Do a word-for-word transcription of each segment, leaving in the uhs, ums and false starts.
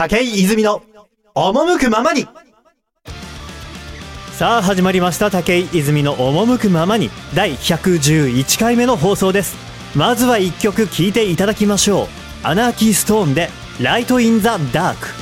武井泉の赴くままに。さあ始まりました、武井泉の赴くままにだいひゃくじゅういちかいめの放送です。まずはいっきょく聴いていただきましょう。アナーキーストーンでライトインザダーク。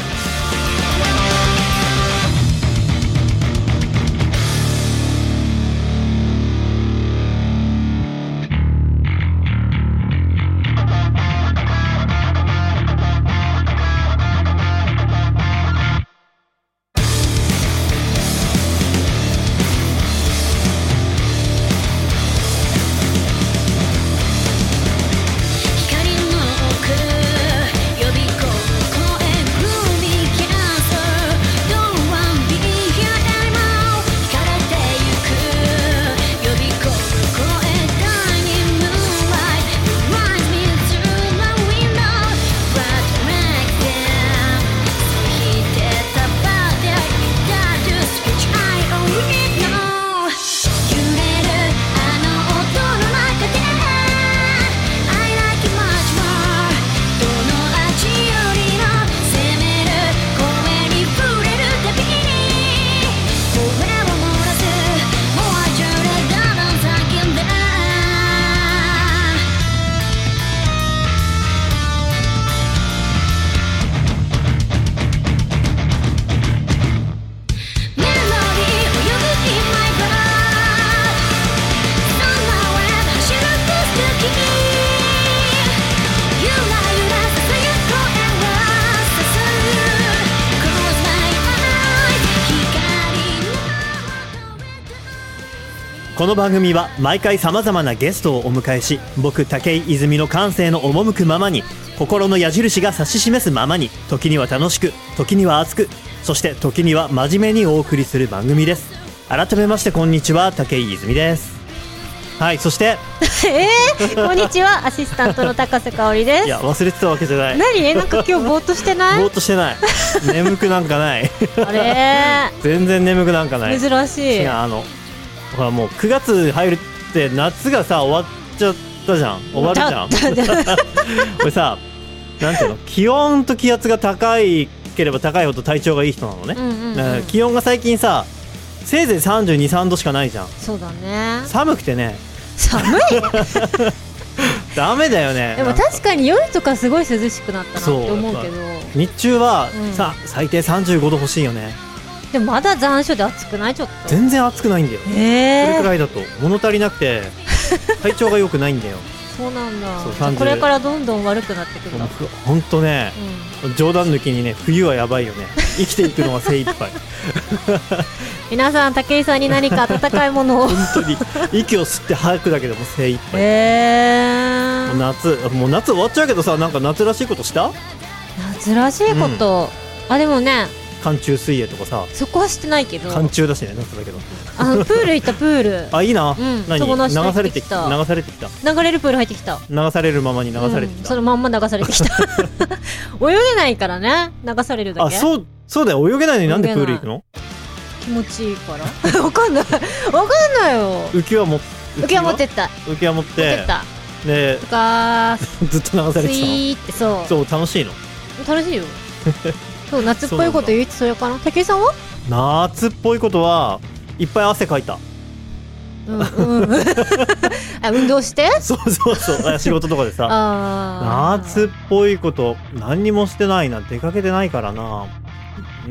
この番組は毎回さまざまなゲストをお迎えし、僕武井泉の感性の赴くままに、心の矢印が指し示すままに、時には楽しく、時には熱く、そして時には真面目にお送りする番組です。改めましてこんにちは、武井泉です。はい、そしてえー、こんにちは、アシスタントの高瀬香織です。 いや、忘れてたわけじゃない。 何、なんか今日ぼーっとしてない？ ぼーっとしてない。眠くなんかないあれー全然眠くなんかない。 珍しい。 違う、あのほらもうくがつ入るって夏がさ終わっちゃったじゃん。終わるじゃんこれさ、なんていうの、気温と気圧が高いければ高いほど体調がいい人なのね、うんうんうん、気温が最近させいぜいさんじゅうに、さんどしかないじゃん。 そうだね。 寒くてね。 寒いダメだよね。 でも確かに夜とかすごい涼しくなったなって思うけど、 日中は、うん、さ最低さんじゅうごど欲しいよね。でもまだ残暑で暑くない？ちょっと全然暑くないんだよ、えー、これくらいだと物足りなくて体調が良くないんだよそうなんだ。そう、これからどんどん悪くなってくるんだ。 ほんとね、うん、冗談抜きにね、冬はやばいよね。生きていくのが精一杯皆さん、武井さんに何か温かいものを本当に息を吸って吐くだけでも精一杯、 えー、 もう夏もう夏終わっちゃうけどさ、なんか夏らしいことした？ 夏らしいこと、うん、あでもね、 寒中水泳とかさ。 そこはしてないけど。 寒中だしね、夏だけど。 あのプール行ったプールあ、いいな、うん、何友達と流されてきた。流されてきた。 流れるプール入ってきた。 流されるままに流されてきた、うん、 そのまんま流されてきた泳げないからね、流されるだけ。 あ、そう、そうだよ、泳げないのになんでプール行くの？ 気持ちいいからわかんないわかんないよ。 浮き輪も浮き輪持ってった。 浮き輪持って持ってったでずっと流されてたの。スイーって。そうそう、楽しいの。 楽しいよそう夏っぽいこと言うとそれかな。武井さんは？ 夏っぽいことはいっぱい汗かいた。 うんうん、あ、運動してそうそうそう仕事とかでさあ夏っぽいこと何にもしてないな。出かけてないからな。うん、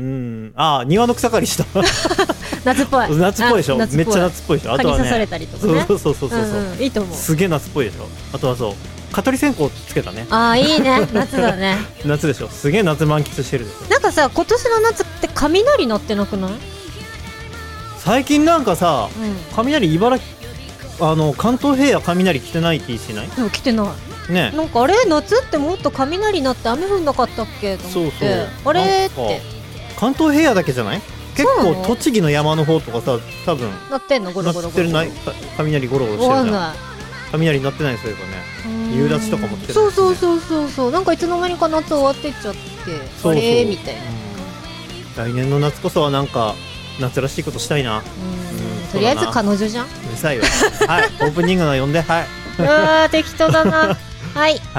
あ、庭の草刈りした夏っぽい。 夏っぽいでしょ。めっちゃ夏っぽいでしょ。あとはね、 蚊に刺されたりとかね。 そうそうそうそうそう、 うんうん、いいと思う。 すげえ夏っぽいでしょ。あとはそう、蚊取り線香つけたね。 あー、いいね、夏だね夏でしょ。すげえ夏満喫してるでしょ。 なんかさ、今年の夏って雷鳴ってなくない？ 最近なんかさ、 うん、 雷茨城、あの関東平野雷来てない気しない？ でも来てないね。 なんかあれ、夏ってもっと雷鳴って雨降んなかったっけと思って。そうそう、あれって関東平野だけじゃない？結構栃木の山の方とかさ、多分鳴ってんの？ゴロゴロゴロ鳴ってるない？雷ゴロゴロしてるじゃん。雷鳴ってない？そういえばね、夕立とかも来てる、ね、 そうそうそうそうそう。なんかいつの間にか夏終わってっちゃって、 そうそう、 あれみたいな、 うん、来年の夏こそはなんか夏らしいことしたいな。うん、 とりあえず彼女じゃん。うるさいわはい、オープニングの呼んで。はい、 うわー適当だなはい、 はい、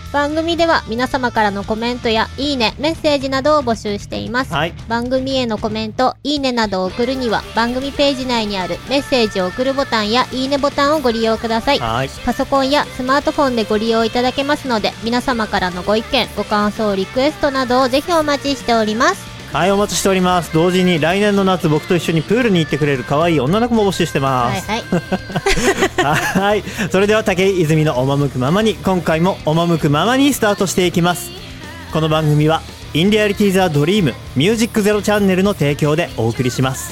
番組では皆様からのコメントやいいね、メッセージなどを募集しています、 はい、 番組へのコメント、いいねなどを送るには番組ページ内にあるメッセージを送るボタンやいいねボタンをご利用ください。 はい、 パソコンやスマートフォンでご利用いただけますので、皆様からのご意見、ご感想、リクエストなどをぜひお待ちしております。 はい、お待ちしております。同時に来年の夏僕と一緒にプールに行ってくれる可愛い女の子も募集してます。 はいはいはい、それでは武井泉の赴くままに、今回も赴くままにスタートしていきます。この番組はインリアリティザドリームミュージックゼロチャンネルの提供でお送りします。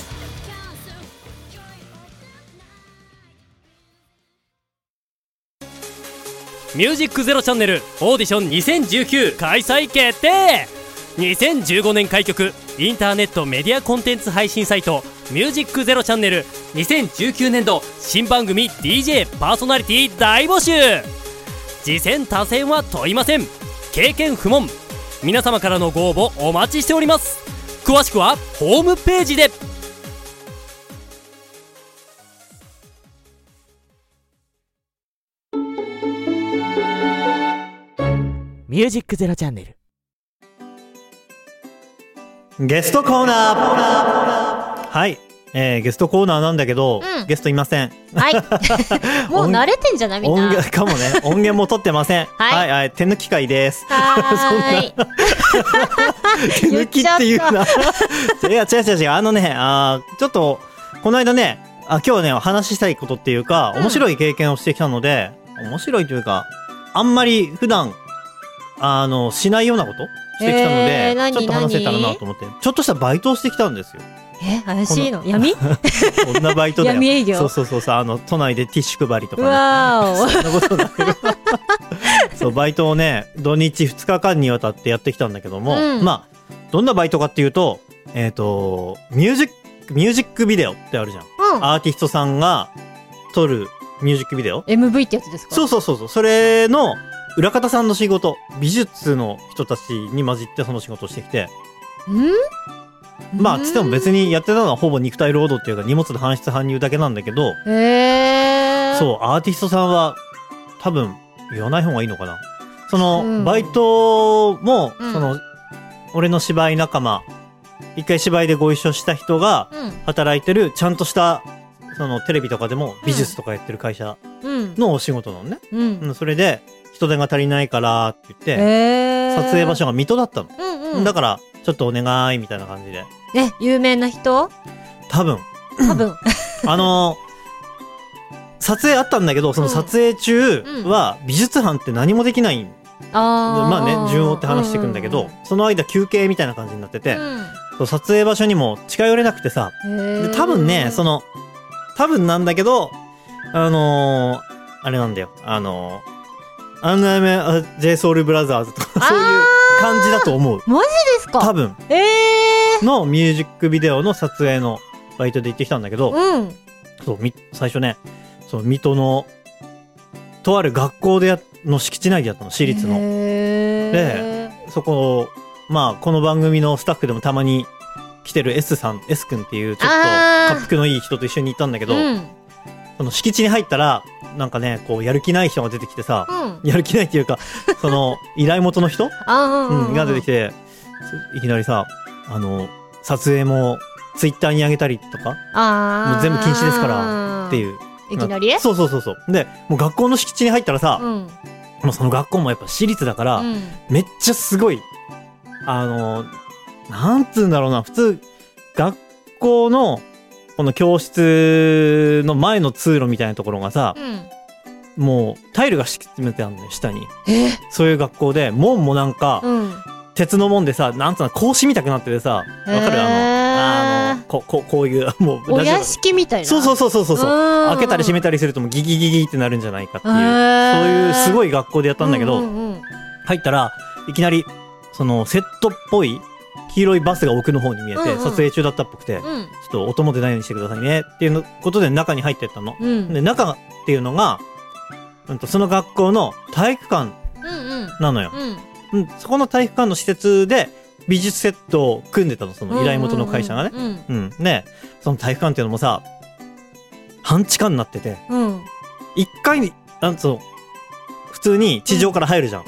ミュージックゼロチャンネルオーディションにせんじゅうきゅう開催決定。にせんじゅうごねん開局インターネットメディアコンテンツ配信サイトミュージックゼロチャンネルにせんじゅうきゅうねんど新番組 ディージェー パーソナリティ大募集。次戦他戦は問いません。経験不問。皆様からのご応募お待ちしております。詳しくはホームページで。ミュージックゼロチャンネルゲストコーナー。はい、えー、ゲストコーナーなんだけど、うん、ゲストいません。 はいもう慣れてんじゃないみんな。 音源かもね。音源も取ってません。はい、はいはい、手抜き会です。 はーい手抜きっていうな。いや違う違う違う、あのね、あちょっとこの間ね、あ今日ねお話ししたいことっていうか、面白い経験をしてきたので、うん、面白いというかあんまり普段あのしないようなことしてきたので、えー、ちょっと話せたらなと思ってちょっとしたバイトをしてきたんですよ。 え怪しいの闇こんなバイトだよ。 闇営業。 そうそうそうそう、あの都内でティッシュ配りとか、ね、 わーおそんなことないそうバイトをね土日ふつかかんにわたってやってきたんだけども、うん、まあどんなバイトかっていうと、えっ、ー、とミュージックミュージックビデオってあるじゃん、うん、アーティストさんが撮るミュージックビデオエムブイ ってやつですか。 そうそうそうそう、それの裏方さんの仕事、美術の人たちに混じってその仕事をしてきて、 んまあつっても別にやってたのはほぼ肉体労働っていうか荷物の搬出搬入だけなんだけど、 へー、 そうアーティストさんは多分言わない方がいいのかな。その、うん、バイトも、うん、その俺の芝居仲間、一回芝居でご一緒した人が働いてるちゃんとしたそのテレビとかでも美術とかやってる会社のお仕事なのね、うんうん、それで人手が足りないからって言って、えー、撮影場所が水戸だったの、うんうん、だからちょっとお願いみたいな感じで。 え有名な人？ 多分多分あの撮影あったんだけど、その撮影中は美術班って何もできない、うん、あまあね順を追って話していくんだけど、うん、その間休憩みたいな感じになってて、うん、そう撮影場所にも近寄れなくてさ、で多分ねその多分なんだけどあのー、あれなんだよ、あのーアンナメ J ソウルブラザーズとかそういう感じだと思う。 マジですか？ 多分、 えー、 のミュージックビデオの撮影のバイトで行ってきたんだけど、うん、そうみ最初ね、そう水戸のとある学校でやの敷地内でやったの、私立の。でそこまあこの番組のスタッフでもたまに来てる S さん S 君っていうちょっと恰幅のいい人と一緒に行ったんだけど、うん、その敷地に入ったらなんかねこうやる気ない人が出てきてさ、うん、やる気ないっていうかその依頼元の人うん、が出てきていきなりさ、あの撮影もツイッターに上げたりとかあもう全部禁止ですからっていう、 いきなりそうそうそうそうでもう学校の敷地に入ったらさ、うん、もうその学校もやっぱ私立だから、うん、めっちゃすごいあのなんつうんだろうな、普通学校のこの教室の前の通路みたいなところがさ、うん、もうタイルが敷き詰めてあるのよ下に。そういう学校で門もなんか、うん、鉄の門でさ、なんつうの格子みたくなっててさ、わかる、あのあのこここういうもうお屋敷みたいな。 そうそうそうそうそうそう。開けたり閉めたりするともうギギギギってなるんじゃないかっていう、そういうすごい学校でやったんだけど、うんうんうん、入ったらいきなりそのセットっぽい黄色いバスが奥の方に見えて、うんうん、撮影中だったっぽくて、うん、ちょっと音も出ないようにしてくださいねっていうことで中に入ってったの、うん、で中っていうのが、うん、とその学校の体育館なのよ、うんうん、そこの体育館の施設で美術セットを組んでたの、その依頼元の会社がね、うんうんうん、でその体育館っていうのもさ半地下になってて、うん、いっかいになんつうの普通に地上から入るじゃん、うん、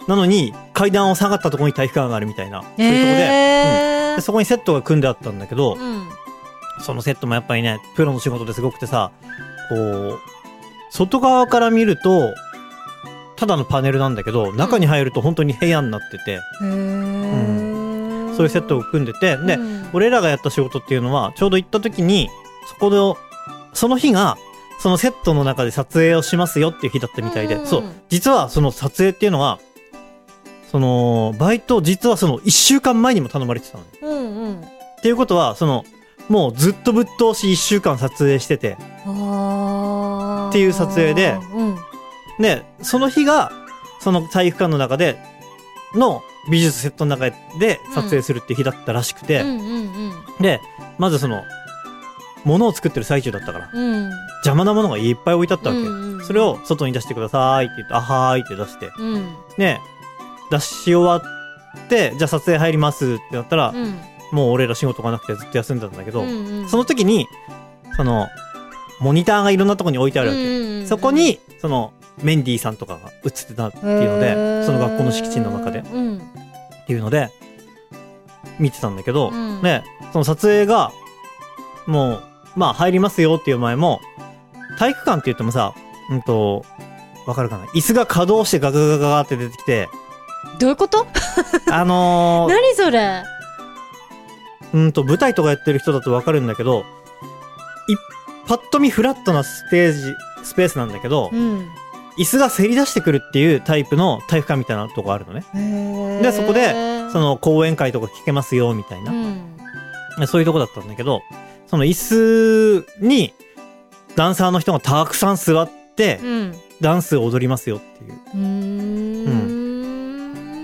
なのに階段を下がったところに体育館があるみたいな、そういうところで、 えーうん、でそこにセットが組んであったんだけど、 うん、 そのセットもやっぱりねプロの仕事ですごくてさ、こう外側から見るとただのパネルなんだけど、中に入ると本当に部屋になってて、 へー、 うん、そういうセットを組んでて、で、 うん、 俺らがやった仕事っていうのはちょうど行った時にそこでその日がそのセットの中で撮影をしますよっていう日だったみたいで、 うん、 そう実はその撮影っていうのはそのバイト実はそのいっしゅうかんまえにも頼まれてたの、 うんうん、 っていうことはそのもうずっとぶっ通しいっしゅうかん撮影しててあっていう撮影で、 うん、 でその日がその体育館の中での美術セットの中で撮影するっていう日だったらしくて、 うんうんうん、 でまずその物を作ってる最中だったから、 うん、 邪魔なものがいっぱい置いてあったわけ、 うんうん、 それを外に出してくださいって言って、あはーいって出して、 うん、 で出し終わってじゃあ撮影入りますってなったら、うん、もう俺ら仕事がなくてずっと休んでたんだけど、うんうん、その時にそのモニターがいろんなところに置いてあるわけ、うんうんうん、そこにそのメンディーさんとかが映ってたっていうので、その学校の敷地の中で、うん、っていうので見てたんだけど、うん、でその撮影がもうまあ入りますよっていう前も体育館って言ってもさ、うんとわかるかな、椅子が稼働してガガガガガって出てきて、 どういうことあのー、 何それ、 うんと舞台とかやってる人だとわかるんだけど、いパッと見フラットなステージスペースなんだけど、うん、椅子がせり出してくるっていうタイプの体育館みたいなとこあるのね。でそこでその講演会とか聞けますよみたいな、うん、そういうとこだったんだけど、その椅子にダンサーの人がたくさん座って、うん、ダンスを踊りますよっていう、うーん、うん、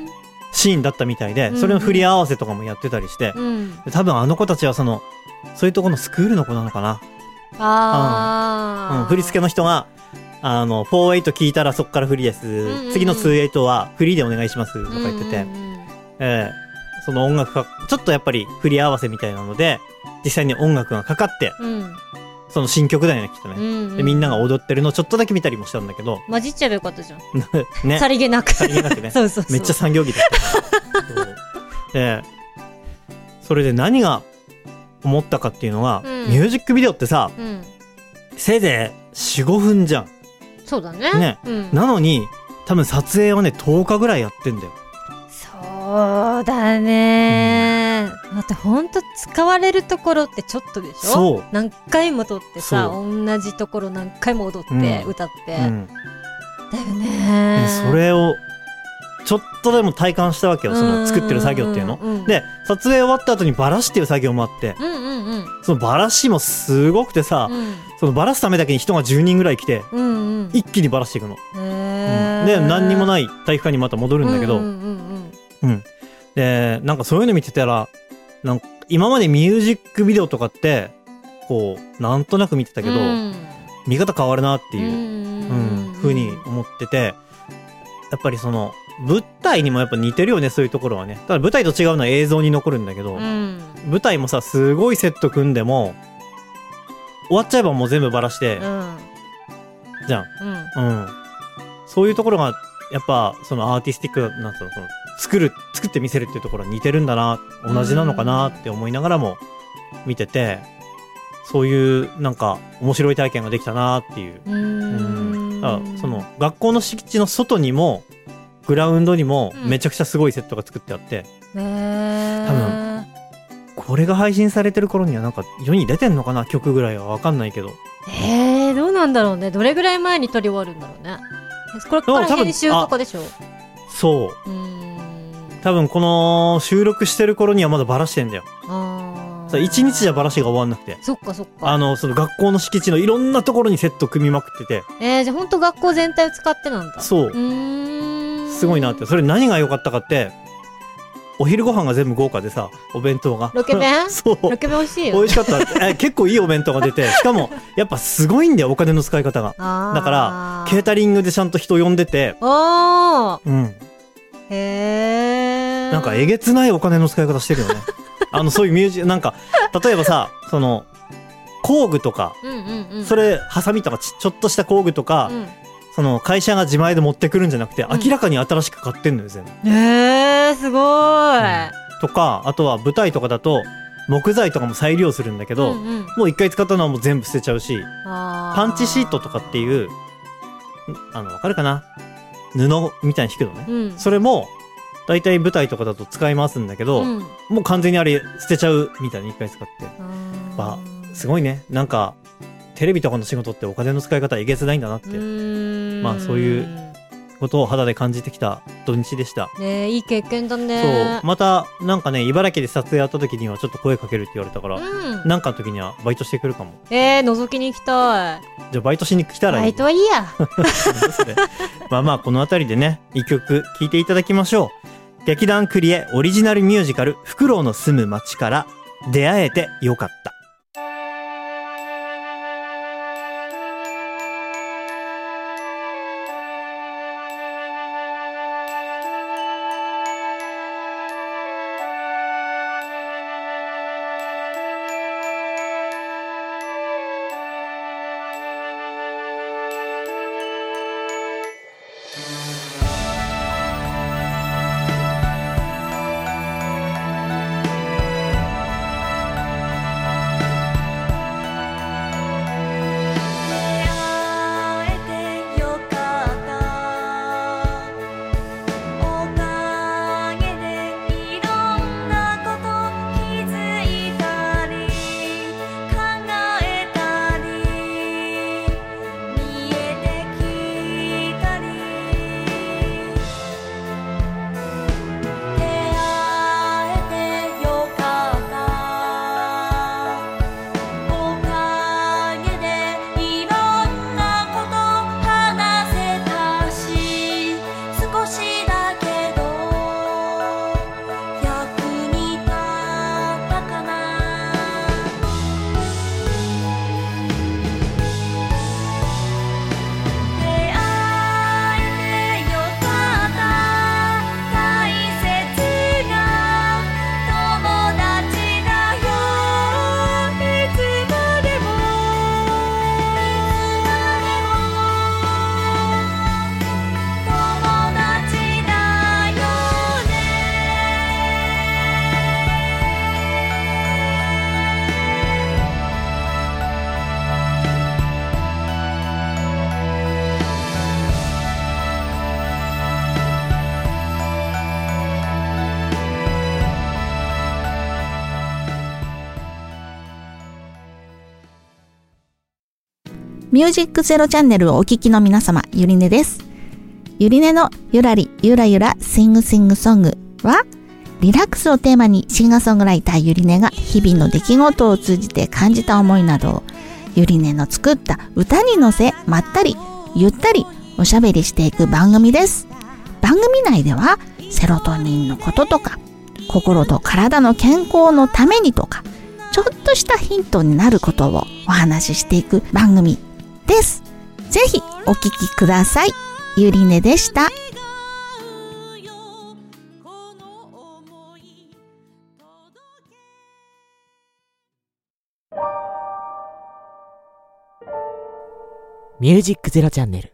シーンだったみたいで、それの振り合わせとかもやってたりして、うん、多分あの子たちはそのそういうところのスクールの子なのかな。あ、うんうん、振り付けの人があのフォーエイト聞いたらそこからフリーです、うんうん、次のツーエイトはフリーでお願いしますとか言ってて、うんうんうん、えー、その音楽がちょっとやっぱり振り合わせみたいなので実際に音楽がかかって、うん、その新曲だよねきっとね、うんうん、でみんなが踊ってるのをちょっとだけ見たりもしたんだけど、 混じっちゃえばよかったじゃんね、 さりげなくさりげなくねそうそうそう、 めっちゃ産業着だったそうでそれで何が思ったかっていうのは、うん、ミュージックビデオってさ、うん、せいぜい よん,ご 分じゃん。 そうだね、 ね、うん、なのに多分撮影はねとおかぐらいやってんだよ。 そうだね、うん、だってほんと使われるところってちょっとでしょ。そう何回も撮ってさ、同じところ何回も踊って、うん、歌って、うん、だよね。 それをちょっとでも体感したわけよ、その作ってる作業っていうの、うんうんうん、で撮影終わった後にバラしっていう作業もあって、うんうんうん、そのバラしもすごくてさ、うん、そのバラすためだけに人がじゅうにんぐらい来て、うんうん、一気にバラしていくの、へー、うん、で何にもない体育館にまた戻るんだけど、うんうんうんうん、でなんかそういうの見てたらなんか今までミュージックビデオとかってこうなんとなく見てたけど、うん、見方変わるなっていう、うんうん、風に思ってて、やっぱりその舞台にもやっぱ似てるよね、そういうところはね。ただ舞台と違うのは映像に残るんだけど、うん、舞台もさすごいセット組んでも終わっちゃえばもう全部バラして、うん、じゃん、うんうん、そういうところがやっぱそのアーティスティックなんつうの、その作る作って見せるっていうところは似てるんだな、同じなのかなって思いながらも見てて、そういうなんか面白い体験ができたなっていう。うーん、だからその学校の敷地の外にもグラウンドにもめちゃくちゃすごいセットが作ってあって、うん、多分これが配信されてる頃にはなんか世に出てんのかな、曲ぐらいは分かんないけど、 えー、どうなんだろうね。どれぐらい前に撮り終わるんだろうね。これから編集とかでしょ。そう、うーん、 多分この収録してる頃にはまだバラしてんだよ。ああ、一日じゃバラシが終わんなくて、 そっかそっか、 あのその学校の敷地のいろんなところにセット組みまくってて、 えー、じゃあほんと学校全体を使ってなんだ。 そう、うーん、すごいなって。それ何が良かったかって、お昼ご飯が全部豪華でさ、お弁当がロケ弁そうロケ弁美味しいよ、 美味しかったえ結構いいお弁当が出て、しかもやっぱすごいんだよ、お金の使い方が。だからケータリングでちゃんと人呼んでて、あ、うん、 へー、 なんかえげつないお金の使い方してるよねあのそういうミュージなんか例えばさ、その工具とか、うんうんうん、それハサミとか ち, ちょっとした工具とか、うん、 その会社が自前で持ってくるんじゃなくて、うん、明らかに新しく買ってんのよ全部。 えー、すごーい、 うん、とかあとは舞台とかだと木材とかも再利用するんだけど、うんうん、もう一回使ったのはもう全部捨てちゃうし、パンチシートとかっていうあの分かるかな、布みたいに引くのね、うん、それもだいたい舞台とかだと使いますんだけど、うん、もう完全にあれ捨てちゃうみたいに一回使って、あすごいね、なんかテレビとかの仕事ってお金の使い方えげつないんだなって、まあそういうことを肌で感じてきた土日でした。 ね、いい経験だね。 そう、またなんかね茨城で撮影やった時にはちょっと声かけるって言われたから、うん、なんかの時にはバイトしてくるかも。 えー、覗きに行きたい。 じゃあバイトしに来たらいい。 バイトはいいやまあまあこのあたりでね一曲聴いていただきましょう。劇団クリエオリジナルミュージカルフクロウの住む街から出会えてよかった。 ミュージックゼロチャンネルをお聞きの皆様、ゆりねです。ゆりねのゆらりゆらゆらシングシングソングは、リラックスをテーマにシンガーソングライターゆりねが日々の出来事を通じて感じた思いなどをゆりねの作った歌に乗せ、まったりゆったりおしゃべりしていく番組です。番組内ではセロトニンのこととか、心と体の健康のためにとか、ちょっとしたヒントになることをお話ししていく番組です。ぜひお聞きください。ゆりねでした。 ミュージックゼロチャンネル。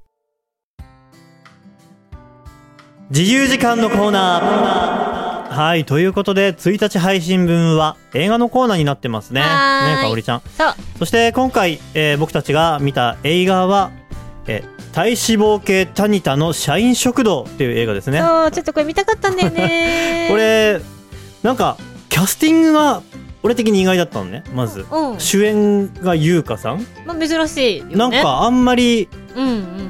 自由時間のコーナー。はい、ということでついたち配信分は映画のコーナーになってますね。ねえ、かおりちゃん。 そう。 そして今回、えー、僕たちが見た映画は、えー、体脂肪系タニタの社員食堂っていう映画ですね。 そう、ちょっとこれ見たかったんだよね。 これなんかキャスティングが俺的に意外だったのね。まず、うん、主演が優香さん、 まあ、珍しいよね。 なんかあんまり、 うんうん、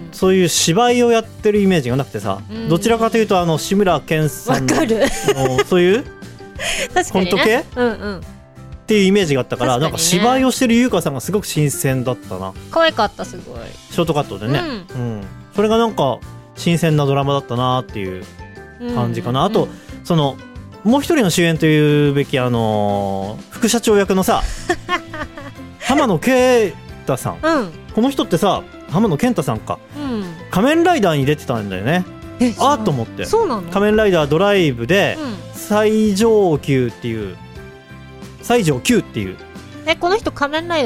そういう芝居をやってるイメージがなくてさ、うん、どちらかというとあの志村けんさんのそういうコント系、 うんうん、 っていうイメージがあったから、ね、なんか芝居をしてる優香さんがすごく新鮮だったな。 可愛かった、すごいショートカットでね、うんうん、それがなんか新鮮なドラマだったなっていう感じかな、うん、あと、うん、そのもう一人の主演というべきあのー、副社長役のさ浜野啓太さん、うん、この人ってさ浜野健太さんか、うん、仮面ライダーに出てたんだよね。あーと思って。 そうなの？ 仮面ライダードライブで、うん、最上級っていう最上級っていう、 えこの人仮面ライダーなの？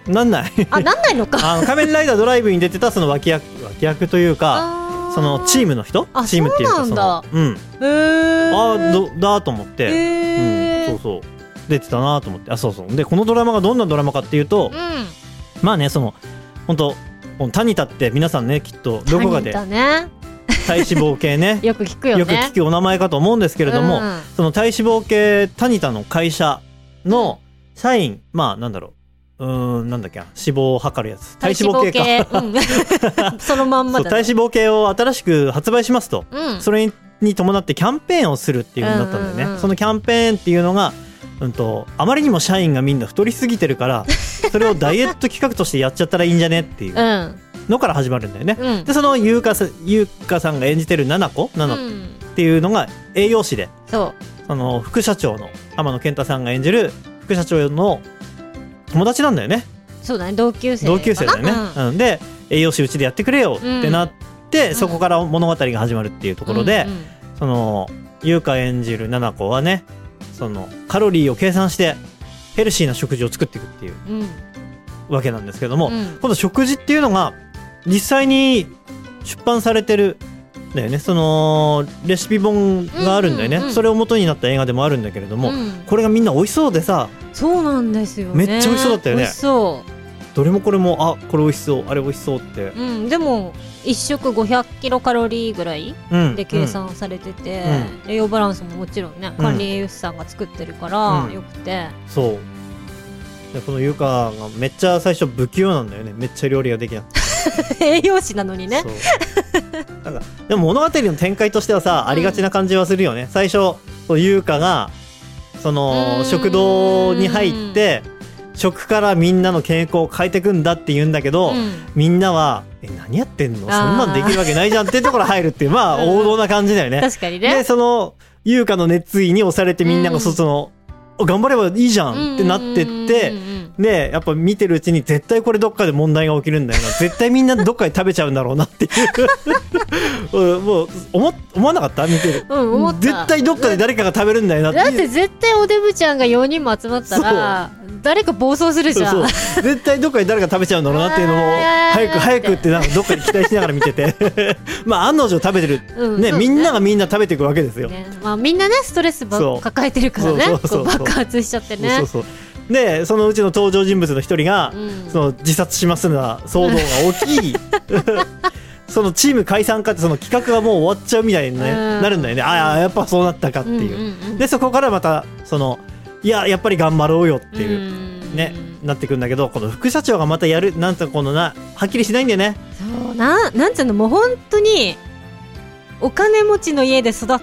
なんないあ、なんないのかあの仮面ライダードライブに出てたその脇役脇役というかそのチームの人チームっていうかそのうんへーあどだと思って、 へーうん、そうそう出てたなと思ってあそうそうでこのドラマがどんなドラマかっていうと、 うん、 まあねその本当タニタって皆さんねきっとどこかでタニタね体脂肪系ねよく聞くよねよく聞くお名前かと思うんですけれども、 うん、 その体脂肪系タニタの会社の社員まあなんだろううーんなんだっけ脂肪を測るやつ体脂肪計か、 うん、そのまんまだ、ね、 そう体脂肪計を新しく発売しますと、うん、それに伴ってキャンペーンをするっていう風になったんだよね、うんうんうん、そのキャンペーンっていうのが、うん、とあまりにも社員がみんな太りすぎてるからそれをダイエット企画としてやっちゃったらいいんじゃねっていうのから始まるんだよね、うん、でその優香さん、優香さんが演じてるナナコナナっていうのが栄養士で、 そうその副社長の天野健太さんが演じる副社長の友達なんだよね。 そうだね、同級生同級生だよね、うんうん、で栄養士うちでやってくれよってなって、うん、そこから物語が始まるっていうところで、うんうん、その優香演じる七子はねそのカロリーを計算してヘルシーな食事を作っていくっていう、うん、わけなんですけども、うん、今度食事っていうのが実際に出版されてるだよね、そのレシピ本があるんだよね、うんうんうん、それを元になった映画でもあるんだけれども、うん、これがみんな美味しそうでさ、 そうなんですよね、 めっちゃ美味しそうだったよね。 美味しそう、 どれもこれもあこれ美味しそうあれ美味しそうって、 うん、でもいち食ごひゃくキロカロリーぐらいで計算されてて、うん、栄養バランスももちろんね、うん、管理栄養士さんが作ってるから、うん、よくて、 そうでこのゆかがめっちゃ最初不器用なんだよね、めっちゃ料理ができなくて栄養士なのにね。 そうなんかでも物語の展開としてはさ、うん、ありがちな感じはするよね。最初ゆかがその食堂に入って食からみんなの健康を変えていくんだって言うんだけど、うん、みんなはえ何やってんのそんなんできるわけないじゃんってところ入るっていうまあ王道な感じだよね、うん、 確かにね。 でその優香の熱意に押されてみんながその、うん、頑張ればいいじゃんってなってって、うんうんうんうんでやっぱ見てるうちに絶対これどっかで問題が起きるんだよな絶対みんなどっかで食べちゃうんだろうなっていうもう 思, 思わなかった見てる、 うん、思った。 絶対どっかで誰かが食べるんだよなっていう。 だって絶対おデブちゃんがよにんも集まったら誰か暴走するじゃん。 そうそう絶対どっかで誰か食べちゃうんだろうなっていうのも早く早くってなんかどっかで期待しながら見ててまあ案の定食べてる、うんね、みんながみんな食べていくわけですよ、ねまあ、みんなねストレスば抱えてるからね、そうそうそうそう爆発しちゃってね。そうそうそうでそのうちの登場人物の一人が、うん、その自殺しますのは騒動が大きいそのチーム解散かってその企画がもう終わっちゃうみたいに、ねうん、なるんだよね。ああやっぱそうなったかっていう、うんうんうん、でそこからまたそのいややっぱり頑張ろうよっていう、うん、ねなってくんだけど、この副社長がまたやるなんとこのなはっきりしないんだよね。 そうななんていうのもう本当にお金持ちの家で育った、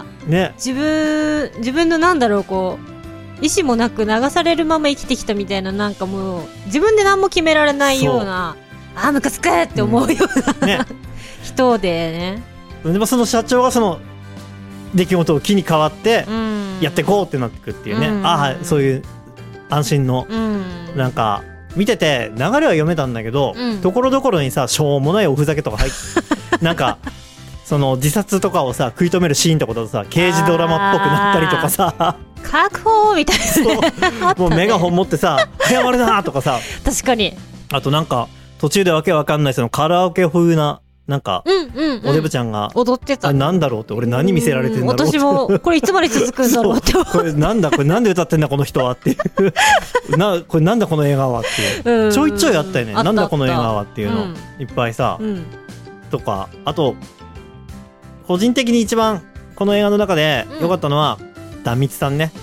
ね、自分自分のなんだろうこう意思もなく流されるまま生きてきたみたいな、なんかもう自分で何も決められないような、あームカつくって思うような、うんね、人でね。 でもその社長がその出来事を機に変わってやっていこうってなってくっていうね、うん、ああそういう安心の、うん、なんか見てて流れは読めたんだけど、うん、ところどころにさしょうもないおふざけとか入ってなんかその自殺とかをさ食い止めるシーンとかだとさ刑事ドラマっぽくなったりとかさ確保みたいな、ね、 もうメガホン持ってさ早まるなとかさ確かに。 あとなんか途中でわけわかんないそのカラオケ風ななんか、うんうんうん、おデブちゃんが踊ってた。 なんだろうって俺何見せられてんだろうって、 私もこれいつまで続くんだろうってこれなんだこれなんで歌ってんだこの人はっていうなこれなんだこの映画はっていう、ちょいちょいあったよね。なんだこの映画はっていうの、うん、いっぱいさ、うん、とかあと個人的に一番この映画の中で良かったのは、うん、壇蜜さんね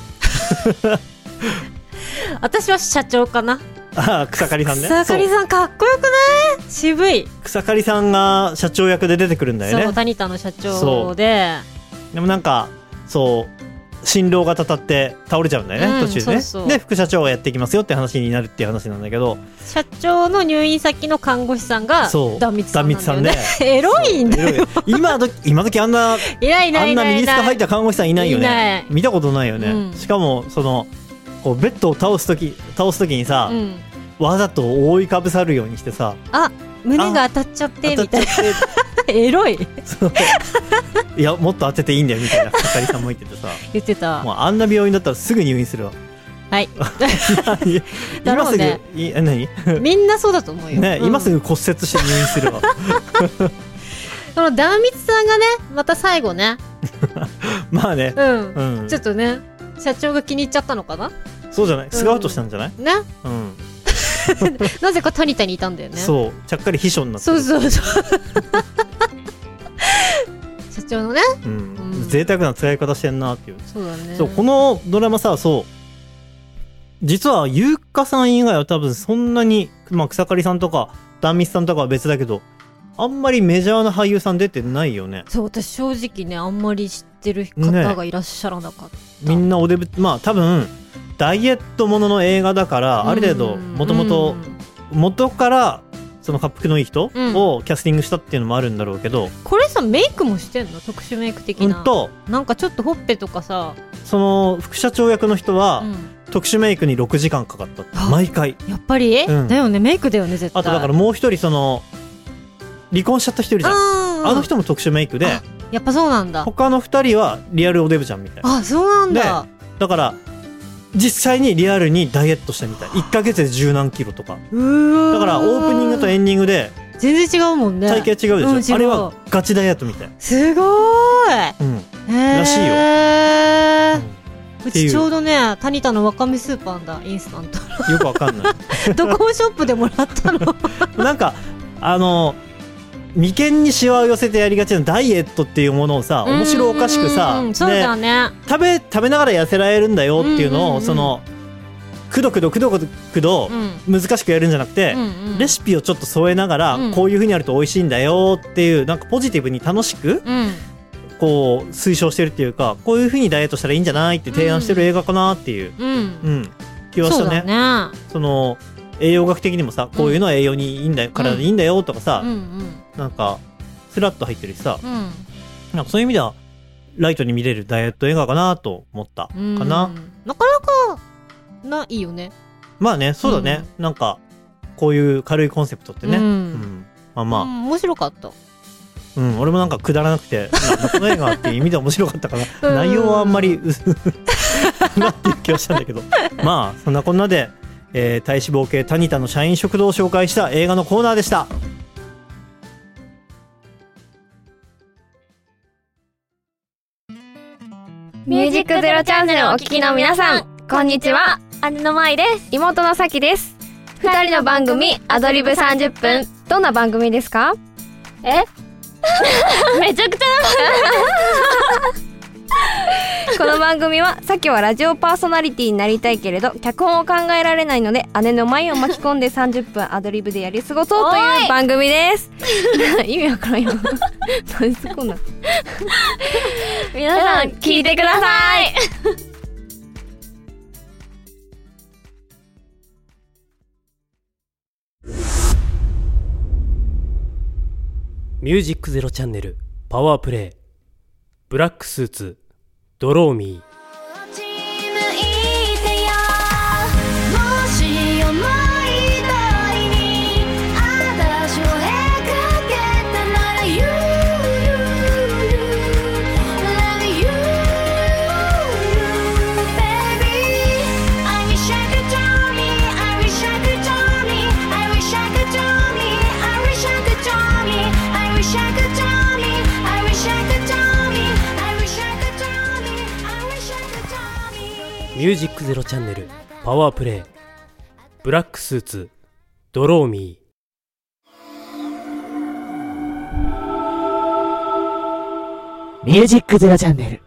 私は社長かな。 あ草刈さんね。 草刈さんかっこよくない？渋い。 草刈さんが社長役で出てくるんだよね。 そうタニタの社長で。 でもなんかそう心労がたたって倒れちゃうんだよね、うん、途中でね。そうそうで副社長がやっていきますよって話になるっていう話なんだけど、 社長の入院先の看護師さんが壇蜜さんなんだよね。エロいんだよ今ど今時あんないないいないいないあんなミニスカ入った看護師さんいないよね。いない見たことないよね、うん、しかもそのこうベッドを倒すとき倒すときにさ、うん、わざと覆いかぶさるようにしてさ、 あ胸が当たっちゃってみたいなエロいいやもっと当てていいんだよみたいな草刈さんも言っててさ言ってた。 もうあんな病院だったらすぐ入院するわ。 はい。 今すぐ、ね、い何みんなそうだと思うよ。 ね、うん、今すぐ骨折して入院するわ。 この壇蜜さんがね、また最後ね。 まあね、 うん、うん。ちょっとね、社長が気に入っちゃったのかな。 そうじゃない、スカウトしたんじゃない、 うん、ね。 うん。 なぜかタニタにいたんだよね。 そう、ちゃっかり秘書になってる。 そうそうそう。社長のね、 うんうん、贅沢な使い方してんなっていう。 そうだね。 そう、このドラマさ、そう実は優香さん以外は多分そんなに、まあ、草刈さんとか壇蜜さんとかは別だけど、あんまりメジャーな俳優さん出てないよね。 そう、私正直ね、あんまり知ってる方がいらっしゃらなかった、ね、 みんなおデブ、まあ多分ダイエットものの映画だから、ある程度もともと元からその恰幅のいい人をキャスティングしたっていうのもあるんだろうけど、うん、 これさメイクもしてんの？特殊メイク的な、 うんと、 なんかちょっとほっぺとかさ、 その副社長役の人は、うん、特殊メイクにろくじかんかかったって、毎回。 やっぱり、うん、だよね、メイクだよね絶対。 あとだからもう一人、その離婚しちゃった人いるじゃん、あの人も特殊メイクで、 やっぱそうなんだ。 他のふたりはリアルおデブちゃんみたいな。 あ、そうなんだ。 でだから実際にリアルにダイエットしたみたい。いっかげつで十何キロとか。うだからオープニングとエンディングで全然違うもんね。 体型違うでしょ、うん、あれはガチダイエットみたい。 すごーい、 うん、らしいよ、 うん、うちちょうどね、タニタのわかめスーパーだ、インスタント。 よくわかんないドコモショップでもらったの。 なんかあの眉間にシワを寄せてやりがちなダイエットっていうものをさ、面白おかしくさ、 そうだね、 食べ食べながら痩せられるんだよっていうのを、そのくどくどくどくど難しくやるんじゃなくて、うんうん、レシピをちょっと添えながら、うん、こういう風にやると美味しいんだよっていう、なんかポジティブに楽しく、うん、こう推奨してるっていうか、こういう風にダイエットしたらいいんじゃないって提案してる映画かなっていう、うんうん、気はしたね。そうだね。その栄養学的にもさ、こういうのは栄養にいいんだよ、うん、体にいいんだよとかさ、うんうん、なんかスラッと入ってるしさ、うん、なんかそういう意味ではライトに見れるダイエット映画かなと思ったかな。 なかなかないいよね。 まあね、そうだね、うん、なんかこういう軽いコンセプトってね、うんうん、まあまあ、うん、 面白かった。 うん、俺もなんかくだらなくて、この映画っていう意味で面白かったかな。内容はあんまりなっていう気はしたんだけど、まあそんなこんなで、えー、体脂肪計タニタの社員食堂を紹介した映画のコーナーでした。 ミュージックゼロチャンネルをお聞きの皆さん、こんにちは。姉の舞です。妹のさきです。二人の番組アドリブさんじゅっぷん、どんな番組ですか？えめちゃくちゃこの番組は、さきはラジオパーソナリティになりたいけれど脚本を考えられないので、姉の舞を巻き込んでさんじゅっぷんアドリブでやり過ごそうという番組です。意味わからんよ。何すこんな皆さん聞いてください。 ミュージックゼロチャンネルパワープレイ、ブラックスーツドローミー。ミュージックゼロチャンネルパワープレイ、ブラックスーツドローミー。ミュージックゼロチャンネル。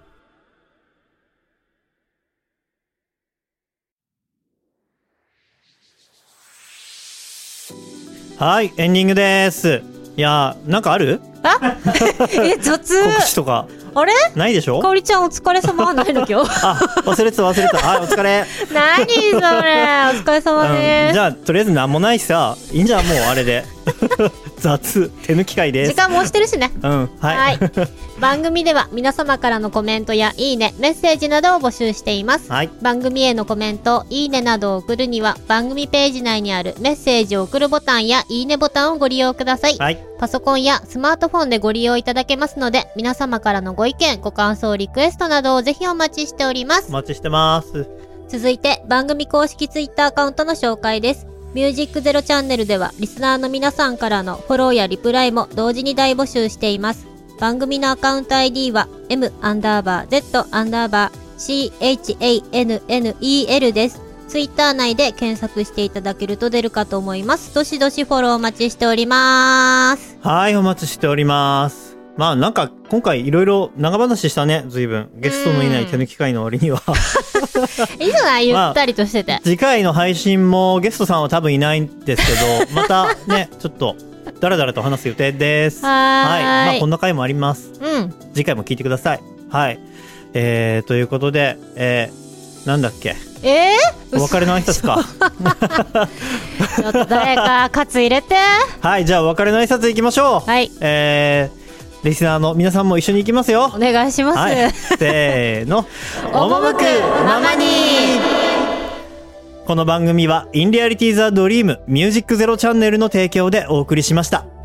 はい、エンディングです。いやー、なんかある？ あえ、雑。 告知とかあれないでしょ？ かおりちゃんお疲れ様はないの今日。 あ、忘れてた忘れてた。はい、お疲れ。 何それ、お疲れ様です、 うん、じゃあとりあえずなんもないしさ、いいんじゃん、もうあれで。雑、手抜き会です。 時間も押してるしね。 うん、はい、 はい。番組では皆様からのコメントやいいね、メッセージなどを募集しています、はい、番組へのコメント、いいねなどを送るには番組ページ内にあるメッセージを送るボタンやいいねボタンをご利用ください、はい、パソコンやスマートフォンでご利用いただけますので、皆様からのご意見、ご感想、リクエストなどをぜひお待ちしております。 お待ちしてます。 続いて番組公式ツイッターアカウントの紹介です。ミュージックゼロチャンネルではリスナーの皆さんからのフォローやリプライも同時に大募集しています。番組のアカウント アイディー は M アンダーバー Z アンダーバー シーエイチエーエヌエヌイーエル です。ツイッター内で検索していただけると出るかと思います。どしどしフォローお待ちしております。 はい、お待ちしております。まあなんか今回いろいろ長話したね。随分ゲストのいない手抜き会の割にはいいじゃない、ゆったりとしてて、まあ、 次回の配信もゲストさんは多分いないんですけどまたねちょっとだらだらと話す予定です。 はーい、 はい、まあこんな回もあります。 うん、 次回も聞いてください。はい、えー、ということで、えー、なんだっけ、 えー、 お別れの挨拶かちょっと誰かカツ入れてはい、じゃあお別れの挨拶いきましょう。 はい、 えー、リスナーの皆さんも一緒に行きますよ。 お願いします、 はい、せーの赴くままに。 この番組はインリアリティザドリームミュージックゼロチャンネルの提供でお送りしました。